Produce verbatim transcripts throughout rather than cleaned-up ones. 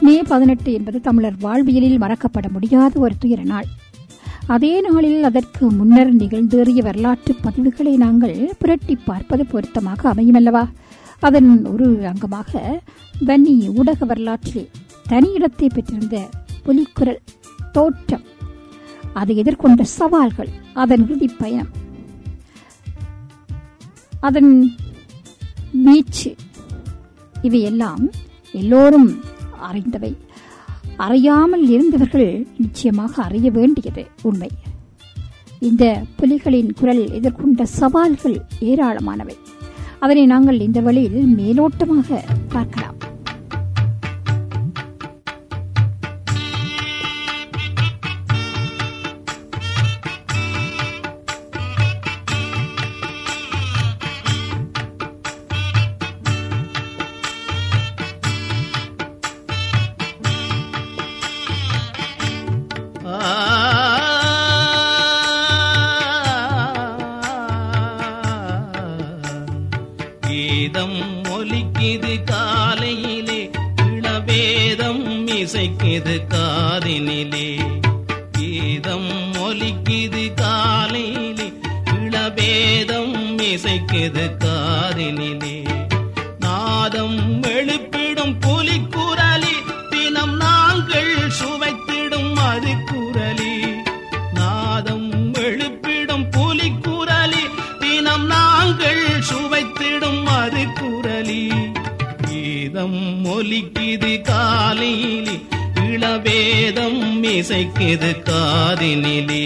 மே பதினெட்டு என்பது தமிழர் வாழ்வியலில் மறக்கப்பட முடியாத ஒரு துயர நாள். அதே நாளில் அதற்கு முன்னர் நிகழ்ந்தேறிய வரலாற்று பதிவுகளை நாங்கள் புரட்டி பார்ப்பது பொருத்தமாக அமையுமல்லவா? அதன் ஒரு அங்கமாக வன்னி ஊடக வரலாற்றில் தனியிடத்தை பெற்றிருந்த புலிக்குரல் தோற்றம், அதை எதிர்கொண்ட சவால்கள், அதன் இறுதி பயணம், அதன் வீச்சு, இவையெல்லாம் எல்லோரும் அறிந்தவை. அறியாமல் இருந்தவர்கள் நிச்சயமாக அறிய வேண்டியது உண்மை. இந்த புலிகளின் குரல் எதிர்கொண்ட சவால்கள் ஏராளமானவை. அதனை நாங்கள் இந்த வழியில் மேலோட்டமாக பார்க்கலாம். கீதம் ஒலிக்குது காலையிலே, இளவேதம் இசைக்குது காதினிலே. கீதம் ஒலிக்குது காலையிலே, இளவேதம் இசைக்குது காதினிலே. நாதம் எழுப்பிடும் புலிக்குரலி, தினம் நாங்கள் சுவைத்திடும் அது குரலி. நாதம் எழுப்பிடும் புலிக்குரலி, தினம் நாங்கள் சுவைத்திடும் அது குரலி. கீதம் ஒலிக்குது காலையிலே, இளவேதம் இசைக்குது காதினிலே.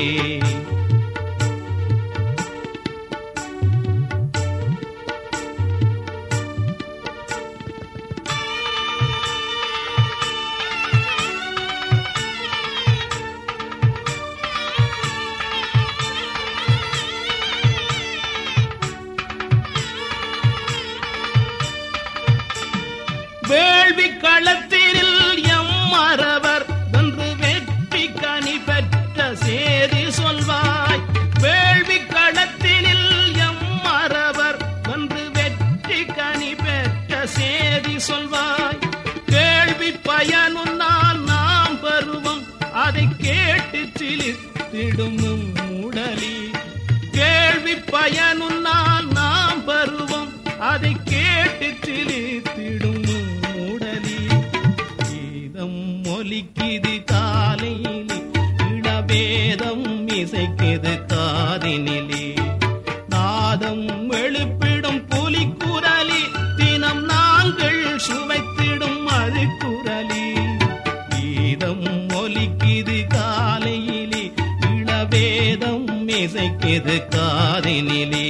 வேள்வி களத்தில் எம் மறவர் வென்று வெற்றி கனி பெற்ற சேதி சொல்வாய். வேள்வி களத்தில் எம் மறவர் வென்று வெற்றி கனி பெற்ற சேதி சொல்வாய். கேள்வி பயனுன்னால் நாம் பருவம், அதை கேட்டு சிலித்திடும் உடலி. கேள்வி பயனுன்னால் நாம் பருவம், அதை கேட்டு சிலித்திடும் உடலி. கீதம் ஒலிக்குது காலையிலே, இளவேதம் இசைக்குது காதினிலே. நாதம் எழுப்பிடும் புலிக்குரலி, தினம் நாங்கள் சுவைத்திடும் அது குரலி. கீதம் ஒலிக்குது காலையிலே, இளவேதம் இசைக்குது காதினிலே.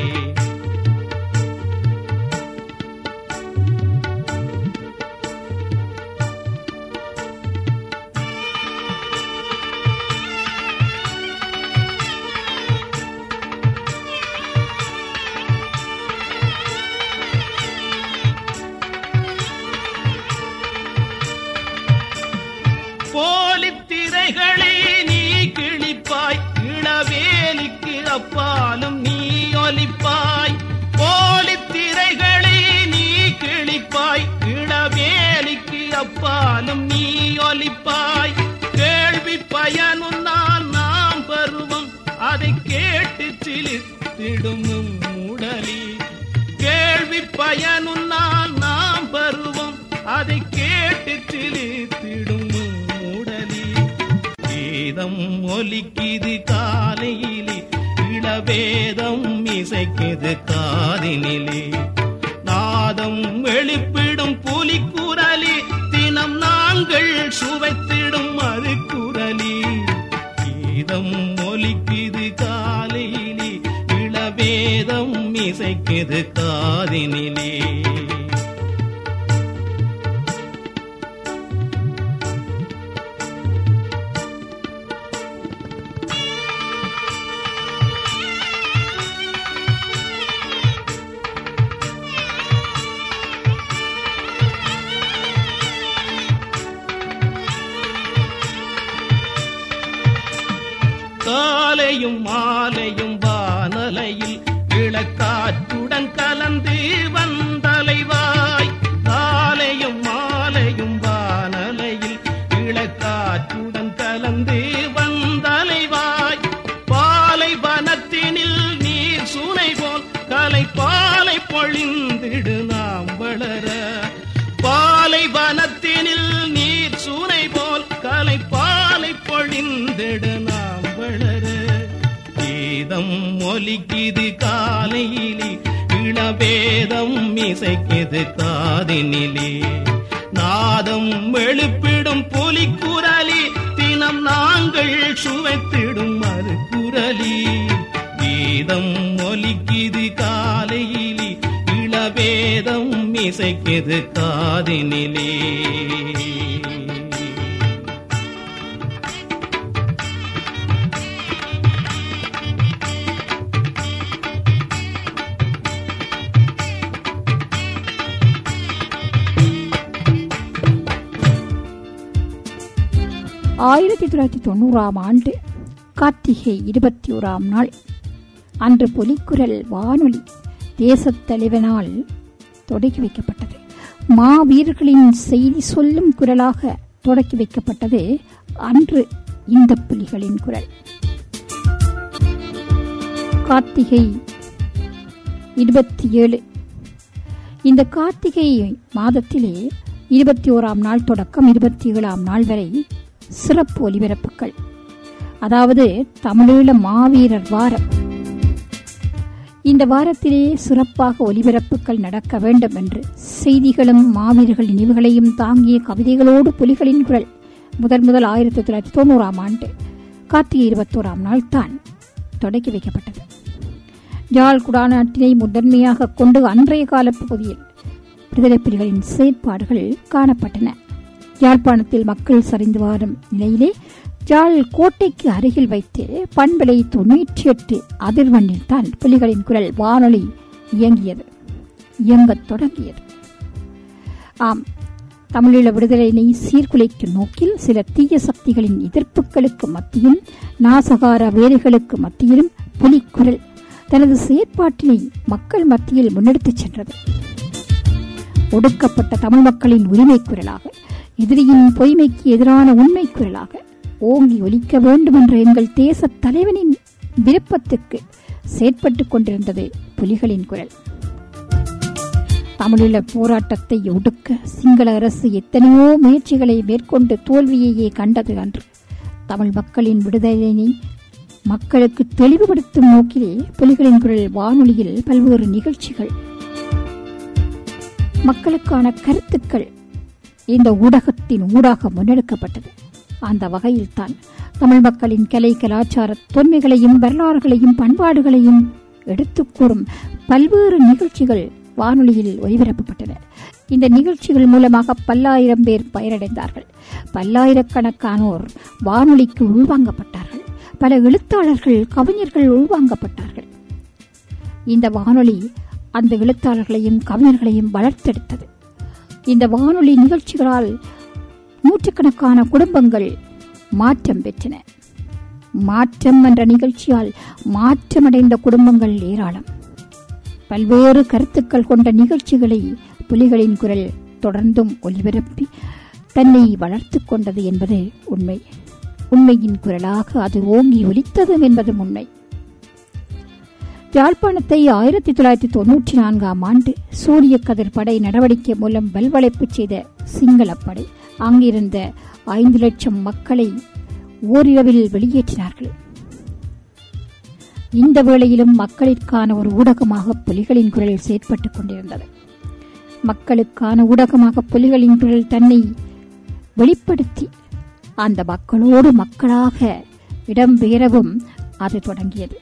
போலித்திரைகளை நீ கிழிப்பாய், இளவேலிக்கு அப்பாலும் நீ ஒலிப்பாய். போலித்திரைகளை நீ கிழிப்பாய், இளவேலிக்கு அப்பாலும் நீ ஒலிப்பாய். கேள்வி பயனுன்னால் நாம் பருவம், அதை கேட்டு சிலித்திடும் உடலி. கேள்வி பயனுன்னால் நாம் பருவம், அதை கேட்டு சிலித்திடும் உடலி. கீதம் ஒலிக்குது காலையிலே, இளவேதம் இசைக்குது காதினிலே. நாதம் எழுப்பிடும் புலிக்குரலி, தினம் நாங்கள் சுவைத்திடும் அது குரலி. கீதம் ஒலிக்குது காலையிலே, இளவேதம் இசைக்குது காதினிலே. காலையும் மாலையும் வானலையில் இளக்காற்றுடன் கலந்து வந்தலைவாய். காலையும் மாலையும் வான மனத்தினில் நீர் சூனை போல் கலைப்பாலை பொழிந்திட நாம் வளர கீதம் ஒலிக்குது காலையிலே இளவேதம் இசைக்குது காதினிலே நாதம் எழுப்பிடும் புலிக்குரலி தினம் நாங்கள் சுவைத்திடும் மறுகுரலி கீதம் ஒலிக்குது காலையிலே இளவேதம் இசைக்குது காதினிலே ஆயிரத்தி தொள்ளாயிரத்தி தொண்ணூறாம் ஆண்டு கார்த்திகை இருபத்தி ஓராம் நாள் அன்று புலிக்குரல் வானொலி தேசத் தலைவனால் தொடக்கி வைக்கப்பட்டது. மாவீரர்களின் செய்தி சொல்லும் குரலாக தொடக்கி வைக்கப்பட்டது அன்று இந்த புலிகளின் குரல். கார்த்திகை இருபத்தி ஏழு இந்த கார்த்திகை மாதத்திலே இருபத்தி ஓராம் நாள் தொடக்கம் இருபத்தி ஏழாம் நாள் வரை சிறப்பு ஒலிபரப்புகள், அதாவது தமிழீழ மாவீரர் வாரம். இந்த வாரத்திலே சிறப்பாக ஒலிபரப்புகள் நடக்க வேண்டும் என்று செய்திகளும் மாவீரர்கள் நினைவுகளையும் தாங்கிய கவிதைகளோடு புலிகளின் குரல் முதன் முதல் ஆயிரத்தி தொள்ளாயிரத்தி தொண்ணூறாம் ஆண்டு கார்த்திகை இருபத்தோராம் நாள் தான் தொடக்கி வைக்கப்பட்டது. யாழ் குடாநாட்டினை முதன்மையாக கொண்டு அன்றைய கால பகுதியில் விடுதலை புலிகளின் செயற்பாடுகள் காணப்பட்டன. யாழ்ப்பாணத்தில் மக்கள் சரிந்து வரும் நிலையிலே யாழ் கோட்டைக்கு அருகில் வைத்து பண்பலை தொன்னூற்றி எட்டு அதிர்வெண்ணில் தான் புலிகளின் குரல் வானொலி இயங்கியது இயங்கத் தொடங்கியது. ஆம், தமிழீழ விடுதலையினை சீர்குலைக்கும் நோக்கில் சில தீய சக்திகளின் எதிர்ப்புகளுக்கு மத்தியிலும் நாசகார வேலைகளுக்கு மத்தியிலும் புலிக்குரல் தனது செயற்பாட்டினை மக்கள் மத்தியில் முன்னெடுத்துச் சென்றது. ஒடுக்கப்பட்ட தமிழ் மக்களின் உரிமை குரலாக, எதிரியின் பொய்மைக்கு எதிரான உண்மை குரலாக ஓங்கி ஒலிக்க வேண்டும் என்ற எங்கள் தேச தலைவனின் விருப்பத்துக்கு செயற்பட்டுக் கொண்டிருந்தது புலிகளின் குரல். தமிழீழ போராட்டத்தை ஒடுக்க சிங்கள அரசு எத்தனையோ முயற்சிகளை மேற்கொண்டு தோல்வியையே கண்டது அன்று. தமிழ் மக்களின் விடுதலையினை மக்களுக்கு தெளிவுபடுத்தும் நோக்கிலே புலிகளின் குரல் வானொலியில் பல்வேறு நிகழ்ச்சிகள், மக்களுக்கான கருத்துக்கள் இந்த ஊடகத்தின் ஊடாக முன்னெடுக்கப்பட்டது. அந்த வகையில் தான் தமிழ் மக்களின் கலை கலாச்சார தொன்மைகளையும் வரலாறுகளையும் பண்பாடுகளையும் எடுத்துக் கூறும் பல்வேறு நிகழ்ச்சிகள் வானொலியில் ஒலிபரப்பப்பட்டன. இந்த நிகழ்ச்சிகள் மூலமாக பல்லாயிரம் பேர் பயனடைந்தார்கள். பல்லாயிரக்கணக்கானோர் வானொலிக்கு உள்வாங்கப்பட்டார்கள். பல எழுத்தாளர்கள், கவிஞர்கள் உள்வாங்கப்பட்டார்கள். இந்த வானொலி அந்த எழுத்தாளர்களையும் கவிஞர்களையும் வளர்த்தெடுத்தது. இந்த வானொலி நிகழ்ச்சிகளால் நூற்றுக்கணக்கான குடும்பங்கள் மாற்றம் பெற்றன. மாற்றம் என்ற நிகழ்ச்சியால் மாற்றமடைந்த குடும்பங்கள் ஏராளம். பல்வேறு கருத்துக்கள் கொண்ட நிகழ்ச்சிகளை புலிகளின் குரல் தொடர்ந்தும் ஒலிபரப்பி தன்னை வளர்த்துக் கொண்டது என்பது உண்மை. உண்மையின் குரலாக அது ஓங்கி ஒலித்தது என்பதும் உண்மை. யாழ்ப்பாணத்தை ஆயிரத்தி தொள்ளாயிரத்தி தொன்னூற்றி நான்காம் ஆண்டு சூரிய கதிர் படை நடவடிக்கை மூலம் வல்வளைப்பு செய்த சிங்களப்படை அங்கிருந்த ஐந்து லட்சம் மக்களை ஓரிரவில் வெளியேற்றினார்கள். இந்த வேளையிலும் மக்களுக்கான ஒரு ஊடகமாக புலிகளின் குரல் செயற்பட்டுக் கொண்டிருந்தது. மக்களுக்கான ஊடகமாக புலிகளின் குரல் தன்னை வெளிப்படுத்தி அந்த மக்களோடு மக்களாக இடம்பெயரவும் அது தொடங்கியது.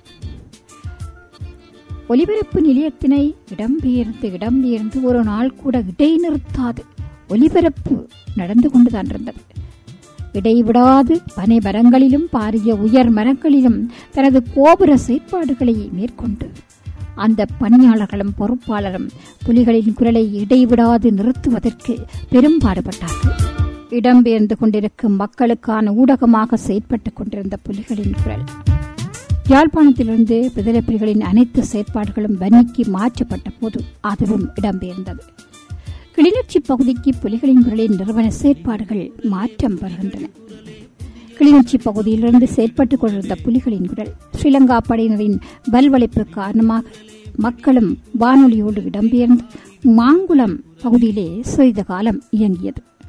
ஒலிபரப்பு நிலையத்தினை இடம்பெயர்ந்து இடம்பெயர்ந்து ஒரு நாள் கூட இடைநிறுத்தாது ஒலிபரப்பு நடந்து கொண்டுதான் இருந்தது. இடைவிடாது பனை மரங்களிலும் பாரிய உயர் மரங்களிலும் தனது கோபுர செயற்பாடுகளை மேற்கொண்டு அந்த பணியாளர்களும் பொறுப்பாளரும் புலிகளின் குரலை இடைவிடாது நிறுத்துவதற்கு பெரும்பாடுபட்டார்கள். இடம்பெயர்ந்து கொண்டிருக்கும் மக்களுக்கான ஊடகமாக செயற்பட்டுக் கொண்டிருந்த புலிகளின் குரல் யாழ்ப்பாணத்திலிருந்து விடுதலை புலிகளின் அனைத்து செயற்பாடுகளும் வன்னிக்கு மாற்றப்பட்ட போது அதுவும் இடம்பெயர்ந்தது. கிளிநொச்சி பகுதிக்கு புலிகளின் குரலின் நிறுவன செயற்பாடுகள் மாற்றம் பெறுகின்றன. கிளிநொச்சி பகுதியிலிருந்து செயற்பட்டுக் கொண்டிருந்த புலிகளின் குரல் ஸ்ரீலங்கா படையினரின் வல்வளைப்பு காரணமாக மக்களும் வானொலியோடு இடம்பெயர்ந்து மாங்குளம் பகுதியிலே சிறிது காலம் இயங்கியது.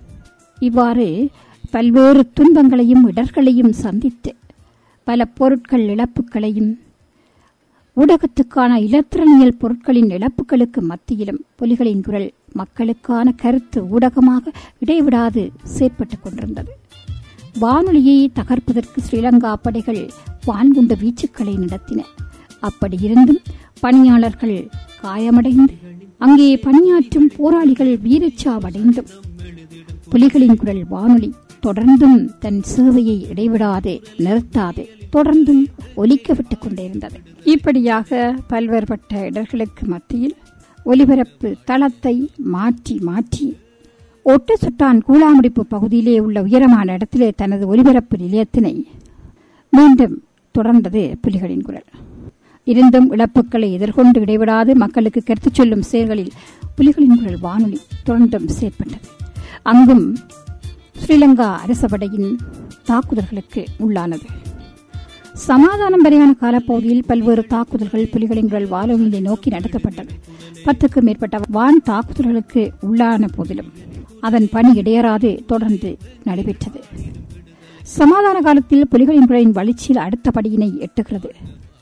இவ்வாறு பல்வேறு துன்பங்களையும் இடர்களையும் சந்தித்து பல பொருட்கள் இழப்புகளையும் ஊடகத்துக்கான இலத்திரனியல் பொருட்களின் இழப்புகளுக்கு மத்தியிலும் புலிகளின் குரல் மக்களுக்கான கருத்து ஊடகமாக இடைவிடாது செயற்பட்டுக் கொண்டிருந்தது. வானொலியை தகர்ப்பதற்கு ஸ்ரீலங்கா படைகள் வான்குண்டு வீச்சுக்களை நடத்தின. அப்படியிருந்தும் பணியாளர்கள் காயமடைந்து அங்கே பணியாற்றும் போராளிகள் வீரச்சாவடைந்தும் புலிகளின் குரல் வானொலி தொடர்ந்தும் தன் சேவையை இடைவிடாது நிறுத்தாது தொடர்ந்தும் ஒலிக்கவிட்டுக் கொண்டிருந்தது. இப்படியாக பல்வேறுபட்ட இடர்களுக்கு மத்தியில் ஒலிபரப்பு தளத்தை மாற்றி மாற்றி ஒட்டு சுட்டான் கூழாமுடிப்பு பகுதியிலே உள்ள உயரமான இடத்திலே தனது ஒலிபரப்பு நிலையத்தினை மீண்டும் தொடர்ந்தது புலிகளின் குரல். இருந்தும் இழப்புகளை எதிர்கொண்டு இடைவிடாது மக்களுக்கு கருத்து சொல்லும் செயல்களில் புலிகளின் குரல் வானொலி தொடர்ந்தும் செயற்பட்டது. அங்கும் ஸ்ரீலங்கா அரசபடையின் தாக்குதல்களுக்கு உள்ளானது. சமாதானம் வரையான காலப்பகுதியில் பல்வேறு தாக்குதல்கள் புலிகளின் குரல் வானொலியை நோக்கி நடத்தப்பட்டது. பத்துக்கும் மேற்பட்ட வான் தாக்குதல்களுக்கு உள்ளான போதிலும் அதன் பணி இடையறாது தொடர்ந்து நடைபெற்றது. சமாதான காலத்தில் புலிகளின் குரலின் வளர்ச்சியில் அடுத்த படியினை எட்டுகிறது.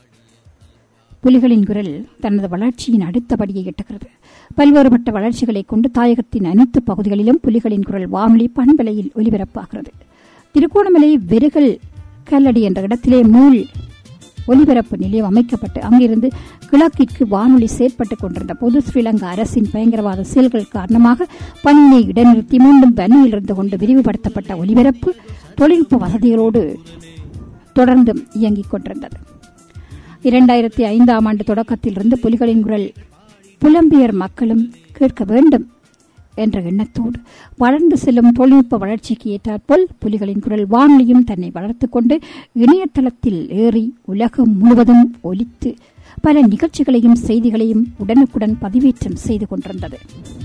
புலிகளின் குரல் தனது வளர்ச்சியின் அடுத்தபடியை எட்டுகிறது. பல்வேறுபட்ட வளர்ச்சிகளை கொண்டு தாயகத்தின் அனைத்து பகுதிகளிலும் புலிகளின் குரல் வானொலி பண்பலையில் ஒலிபரப்பாகிறது. திருகோணமலை வெறுகல் கல்லடி என்ற இடத்திலே மூல் ஒலிபரப்பு நிலையம் அமைக்கப்பட்டு அங்கிருந்து கிழக்கிற்கு வானொலி செயற்பட்டுக் கொண்டிருந்த போது ஸ்ரீலங்கா அரசின் பயங்கரவாத செயல்கள் காரணமாக பணியை இடைநிறுத்தி மீண்டும் பணியில் இருந்து கொண்டு விரிவுபடுத்தப்பட்ட ஒலிபரப்பு தொழில்நுட்ப வசதிகளோடு தொடர்ந்தும் இயங்கிக் கொண்டிருந்தது. இரண்டாயிரத்தி ஐந்தாம் ஆண்டு தொடக்கத்திலிருந்து புலிகளின் குரல் புலம்பெயர் மக்களும் கேட்க வேண்டும் என்ற எண்ணத்தோடு வளர்ந்து செல்லும் தொழில்நுட்ப வளர்ச்சிக்கு ஏற்றாற்போல் புலிகளின் குரல் வானொலியும் தன்னை வளர்த்துக் கொண்டு இணையதளத்தில் ஏறி உலகம் முழுவதும் ஒலித்து பல நிகழ்ச்சிகளையும் செய்திகளையும் உடனுக்குடன் பதிவேற்றம் செய்து கொண்டிருந்தது.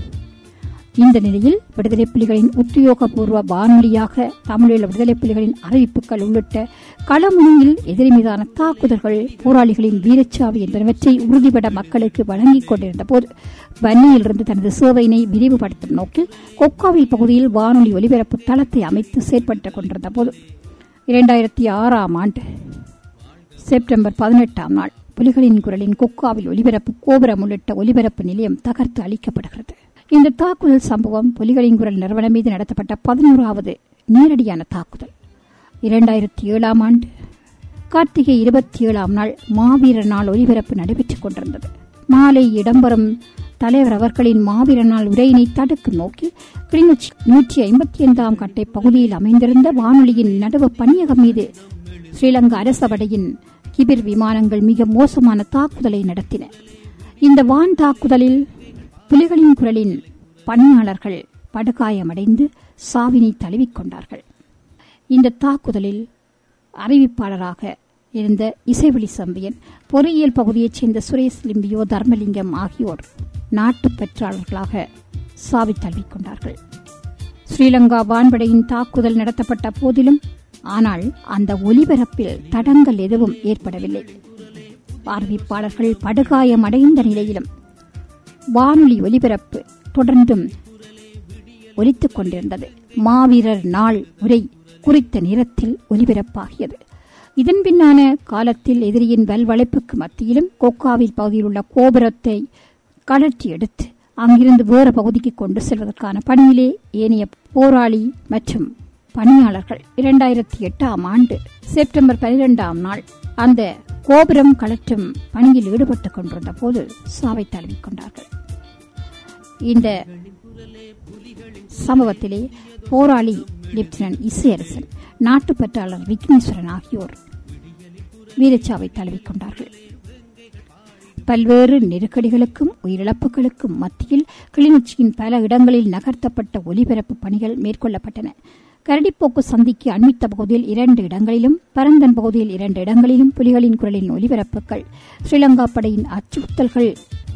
இந்த நிலையில் விடுதலை புலிகளின் உத்தியோகபூர்வ வானொலியாக தமிழீழ விடுதலை புலிகளின் அறிவிப்புகள் உள்ளிட்ட களமுனையில் எதிரி மீதான தாக்குதல்கள் போராளிகளின் வீரச்சாவி என்பனவற்றை உறுதிபட மக்களுக்கு வழங்கிக் கொண்டிருந்த போது வன்னியிலிருந்து தனது சேவையினை விரிவுபடுத்தும் நோக்கில் கொக்காவில் பகுதியில் வானொலி ஒலிபரப்பு தளத்தை அமைத்து செயற்பட்டுக் கொண்டிருந்த போது இரண்டாயிரத்தி ஆறாம் ஆண்டு செப்டம்பர் பதினெட்டாம் நாள் புலிகளின் குரலின் கொக்காவில் ஒலிபரப்பு கோபுரம் உள்ளிட்ட ஒலிபரப்பு நிலையம் தகர்த்து அளிக்கப்படுகிறது. இந்த தாக்குதல் சம்பவம் புலிகளின் குரல் நிறுவனம் மீது நடத்தப்பட்ட பதினோராவது நேரடியான தாக்குதல். இரண்டாயிரத்தி ஏழாம் ஆண்டு கார்த்திகை இருபத்தி ஏழாம் நாள் மாவீரர் நாள் ஒலிபரப்பு நடைபெற்றுக் கொண்டிருந்தது. மாலை இடம்பெறும் தலைவர் அவர்களின் மாவீரர் நாள் உரையினை தடுக்கும் நோக்கில் கிளிநொச்சி நூற்றி ஐம்பத்தி ஐந்தாம் கட்டை பகுதியில் அமைந்திருந்த வானொலியின் நடுவு பணியகம் மீது ஸ்ரீலங்கா அரசபடையின் கிபிர் விமானங்கள் மிக மோசமான தாக்குதலை நடத்தின. இந்த வான் தாக்குதலில் புலிகளின் குரலின் பணியாளர்கள் படுகாயமடைந்து சாவினை தழுவிக்கொண்டார்கள். இந்த தாக்குதலில் அறிவிப்பாளராக இருந்த இசைவெளி சம்பியன், பொறியியல் பகுதியைச் சேர்ந்த சுரேஷ் லிம்பியோ தர்மலிங்கம் ஆகியோர் நாட்டு பெற்றாளர்களாக சாவி தழுவிக்கொண்டார்கள். ஸ்ரீலங்கா வான்படையின் தாக்குதல் நடத்தப்பட்ட போதிலும் ஆனால் அந்த ஒலிபரப்பில் தடங்கள் எதுவும் ஏற்படவில்லை. அறிவிப்பாளர்கள் படுகாயமடைந்த நிலையிலும் வானொலி ஒலிபரப்பு தொடர்ந்தும் ஒலித்துக் கொண்டிருந்தது. மாவீரர் நாள் உரை குறித்த நேரத்தில் ஒலிபரப்பாகியது. இதன் பின்னான காலத்தில் எதிரியின் வல்வளைப்புக்கு மத்தியிலும் கொக்காவில் பகுதியில் உள்ள கோபுரத்தை கழற்றி எடுத்து அங்கிருந்து வேறு பகுதிக்கு கொண்டு செல்வதற்கான பணியிலே ஏனைய போராளி மற்றும் பணியாளர்கள் இரண்டாயிரத்தி எட்டாம் ஆண்டு செப்டம்பர் பனிரெண்டாம் நாள் அந்த கோபுரம் கலற்றும் பணியில் ஈடுபட்டுக் கொண்டிருந்த போது சாவை தழுவிக்கொண்டார்கள். இந்த சம்பவத்திலே போராளி லெப்டினன்ட் இசையரசன், நாட்டுப்பற்றாளர் விக்னேஸ்வரன் ஆகியோர் வீரச்சாவை தழுவிக்கொண்டார்கள். பல்வேறு நெருக்கடிகளுக்கும் உயிரிழப்புகளுக்கும் மத்தியில் கிளிநொச்சியின் பல இடங்களில் நகர்த்தப்பட்ட ஒலிபரப்பு பணிகள் மேற்கொள்ளப்பட்டன. கரடிப்போக்கு சந்திக்கு அண்மித்த பகுதியில் இரண்டு இடங்களிலும், பரந்தன் பகுதியில் இரண்டு இடங்களிலும் புலிகளின் குரலின் ஒலிபரப்புகள் ஸ்ரீலங்கா படையின் அச்சுறுத்தல்கள்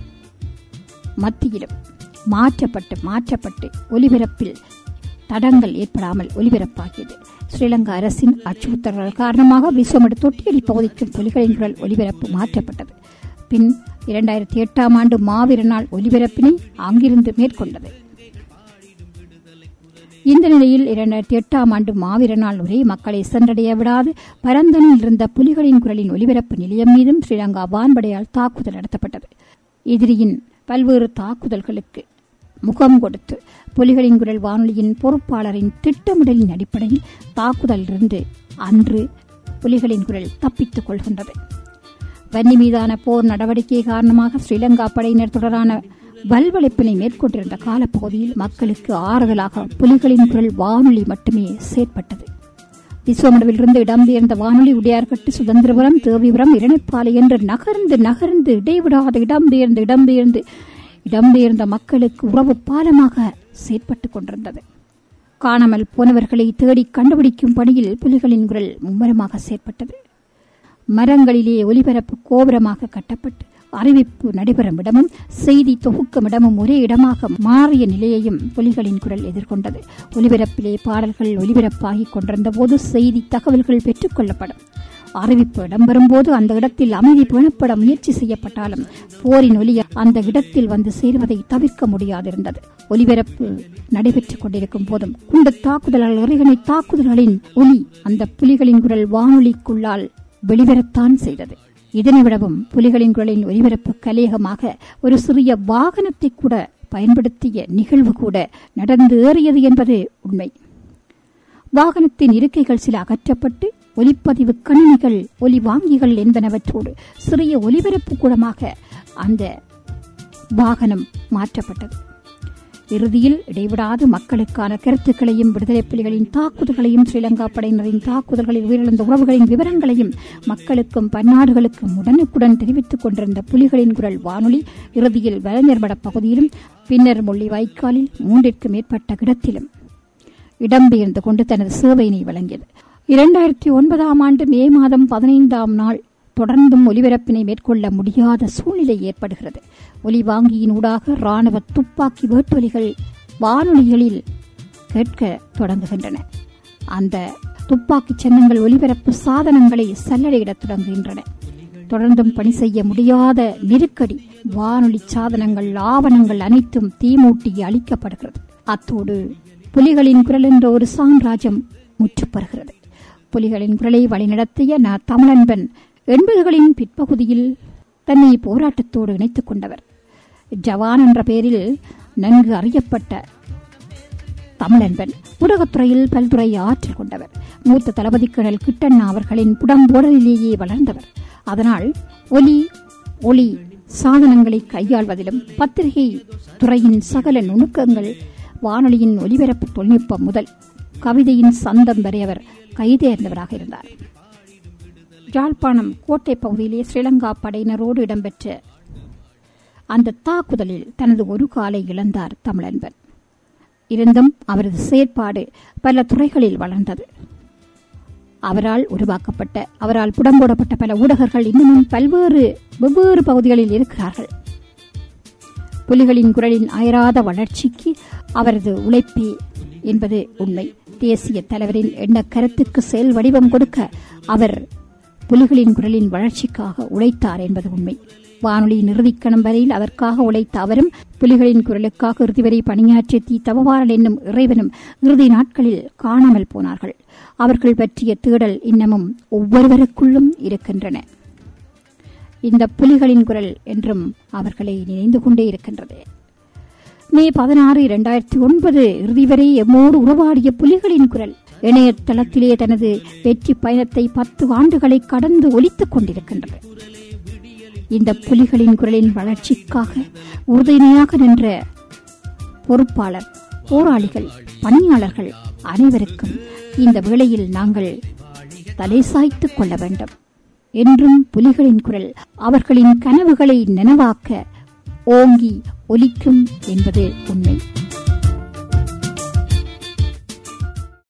மத்தியிலும் மாற்றப்பட்டு மாற்றப்பட்டு ஒலிபரப்பில் தடங்கள் ஏற்படாமல் ஒலிபரப்பாகியது. ஸ்ரீலங்கா அரசின் அச்சுறுத்தல்கள் காரணமாக விஸ்வமடு தொட்டியடி பகுதிக்கும் புலிகளின் குரல் ஒலிபரப்பு மாற்றப்பட்டது. பின் இரண்டாயிரத்தி எட்டாம் ஆண்டு மாவீரர் நாள் ஒலிபரப்பினை அங்கிருந்து மேற்கொண்டது. இந்த நிலையில் இரண்டாயிரத்தி எட்டாம் ஆண்டு மாவீர நாள் ஒரே மக்களை சென்றடைய விடாது பரந்தனில் இருந்த புலிகளின் குரலின் ஒலிபரப்பு நிலையம் மீதும் ஸ்ரீலங்கா வான்படையால் தாக்குதல் நடத்தப்பட்டது. எதிரியின் பல்வேறு தாக்குதல்களுக்கு முகம் கொடுத்து புலிகளின் குரல் வானொலியின் பொறுப்பாளரின் திட்டமிடலின் அடிப்படையில் தாக்குதலிலிருந்து அன்று புலிகளின் குரல் தப்பித்துக் கொள்கின்றது. வன்னி மீதான போர் நடவடிக்கை காரணமாக ஸ்ரீலங்கா படையினர் தொடரான வல்வளைப்பினை மேற்கொண்டிருந்த காலப்பகுதியில் மக்களுக்கு ஆறுதலாக புலிகளின் குரல் வானொலி மட்டுமே செயற்பட்டது. விஸ்வமடுவிலிருந்து இடம்பெயர்ந்த வானொலி உடையார்கட்டு, சுதந்திரபுரம், தேவிபுரம், இரணைப்பாலை என்று நகர்ந்து நகர்ந்து இடைவிடாத இடம்பெயர்ந்து இடம்பெயர்ந்து இடம்பெயர்ந்த மக்களுக்கு உறவு பாலமாக செயற்பட்டுக் கொண்டிருந்தது. காணாமல் போனவர்களை தேடி கண்டுபிடிக்கும் பணியில் புலிகளின் குரல் மும்முரமாக செயற்பட்டது. மரங்களிலே ஒலிபரப்பு கோபுரமாக கட்டப்பட்டு அறிவிப்பு நடைபெறும் இடமும் செய்தி தொகுக்கும் இடமும் ஒரே இடமாக மாறிய நிலையையும் புலிகளின் குரல் எதிர்கொண்டது. ஒலிபரப்பிலே பாடல்கள் ஒலிபரப்பாகிக் கொண்டிருந்த போது செய்தி தகவல்கள் பெற்றுக் கொள்ளப்படும். அறிவிப்பு இடம்பெறும் போது அந்த இடத்தில் அமைதி பேணப்பட முயற்சி செய்யப்பட்டாலும் போரின் ஒலி அந்த இடத்தில் வந்து சேருவதை தவிர்க்க முடியாதிருந்தது. ஒலிபரப்பு நடைபெற்றுக் கொண்டிருக்கும் போதும் குண்டு தாக்குதல்கள், இறைகணை தாக்குதல்களின் ஒலி அந்த புலிகளின் குரல் வானொலிக்குள்ளால் வெளிவரத்தான் செய்தது. இதனை விடவும் புலிகளின் குரலின் ஒலிபரப்பு கலையகமாக ஒரு சிறிய வாகனத்தை கூட பயன்படுத்திய நிகழ்வு கூட நடந்து ஏறியது என்பது உண்மை. வாகனத்தின் இருக்கைகள் சில அகற்றப்பட்டு ஒலிப்பதிவு கணினிகள், ஒலி வாங்கிகள் என்பனவற்றோடு சிறிய ஒலிபரப்பு கூடமாக அந்த வாகனம் மாற்றப்பட்டது. இறுதியில் இடைவிடாது மக்களுக்கான கருத்துக்களையும் விடுதலை புலிகளின் தாக்குதல்களையும் ஸ்ரீலங்கா படையினரின் தாக்குதல்களில் உயிரிழந்த உறவுகளின் விவரங்களையும் மக்களுக்கும் பன்னாடுகளுக்கும் உடனுக்குடன் தெரிவித்துக் கொண்டிருந்த புலிகளின் குரல் வானொலி இறுதியில் வலைஞர்மட பகுதியிலும் பின்னர் முள்ளிவாய்க்காலில் மூன்றிற்கு மேற்பட்ட இடத்திலும் இடம்பெயர்ந்து கொண்டு தனது சேவையினை வழங்கியது. இரண்டாயிரத்தி ஒன்பதாம் ஆண்டு மே மாதம் பதினைந்தாம் நாள் தொடர்ந்தும் ஒலிபரப்பினை மேற்கொள்ள முடியாத சூழ்நிலை ஏற்படுகிறது. ஒலி வாங்கியின் ஊடாக ராணுவ துப்பாக்கி வேட்டொலிகள் வானொலிகளில் கேட்க தொடங்குகின்றன. அந்த துப்பாக்கி சின்னங்கள் ஒலிபரப்பு சாதனங்களை சல்லடையிடத் தொடங்குகின்றன. தொடர்ந்தும் பணி செய்ய முடியாத நெருக்கடி, வானொலி சாதனங்கள், ஆவணங்கள் அனைத்தும் தீமூட்டி அளிக்கப்படுகிறது. அத்தோடு புலிகளின் குரல் என்ற ஒரு சாம்ராஜ்யம் முற்றுப்பெறுகிறது. புலிகளின் குரலை வழிநடத்திய ந தமிழன்பன் எண்பதுகளின் பிற்பகுதியில் தன்னை போராட்டத்தோடு இணைத்துக் கொண்டவர். ஜவான் என்ற பெயரில் நன்கு அறியப்பட்ட தமிழன்பன் ஊடகத்துறையில் பல்துறை ஆற்றல் கொண்டவர். மூத்த தளபதி கர்னல் கிட்டண்ணா அவர்களின் புடம்போடலிலேயே வளர்ந்தவர். அதனால் ஒலி ஒளி சாதனங்களை கையாள்வதிலும் பத்திரிகை துறையின் சகல நுணுக்கங்கள், வானொலியின் ஒலிபரப்பு தொழில்நுட்பம் முதல் கவிதையின் சந்தம் வரை அவர் கைதேர்ந்தவராக இருந்தார். யாழ்ப்பாணம் கோட்டை பகுதியிலே ஸ்ரீலங்கா படையினரோடு இடம்பெற்ற அந்த தாக்குதலில் தனது ஒரு காலை இழந்தார் தமிழன்பன். இருந்தும் அவரது செயற்பாடு பல துறைகளில் வளர்ந்தது. அவரால் உருவாக்கப்பட்ட, அவரால் புடம்போடப்பட்ட பல ஊடகர்கள் இன்னமும் பல்வேறு வெவ்வேறு பகுதிகளில் இருக்கிறார்கள். புலிகளின் குரலின் அயராத வளர்ச்சிக்கு அவரது உழைப்பே என்பது உண்மை. தேசிய தலைவரின் எண்ண கருத்துக்கு செயல் வடிவம் கொடுக்க அவர் புலிகளின் குரலின் வளர்ச்சிக்காக உழைத்தார் என்பது உண்மை. வானொலியின் இறுதிக்கணம் வரையில் அதற்காக உழைத்த அவரும் புலிகளின் குரலுக்காக இறுதி வரை பணியாற்றிய தி தவவாரல் என்னும் இறைவனும் இறுதி நாட்களில் காணாமல் போனார்கள். அவர்கள் பற்றிய தேடல் இன்னமும் ஒவ்வொருவருக்குள்ளும் இருக்கின்றன. இந்த புலிகளின் குரல் என்றும் அவர்களை நினைந்து கொண்டே இருக்கின்றது. மே பதினாறு இரண்டாயிரத்தி ஒன்பது இறுதி வரை எம்மோடு உறவாடிய புலிகளின் குரல் இணையதளத்திலே தனது வெற்றி பயணத்தை பத்து ஆண்டுகளை கடந்து ஒலித்துக் கொண்டிருக்கின்றது. இந்த புலிகளின் குரலின் வளர்ச்சிக்காக உறுதுணையாக நின்ற பொறுப்பாளர், போராளிகள், பணியாளர்கள் அனைவருக்கும் இந்த வேளையில் நாங்கள் தலை சாய்த்துக் கொள்ள வேண்டும். என்றும் புலிகளின் குரல் அவர்களின் கனவுகளை நனவாக்க ஓங்கி ஒலிக்கும் என்பது உண்மை.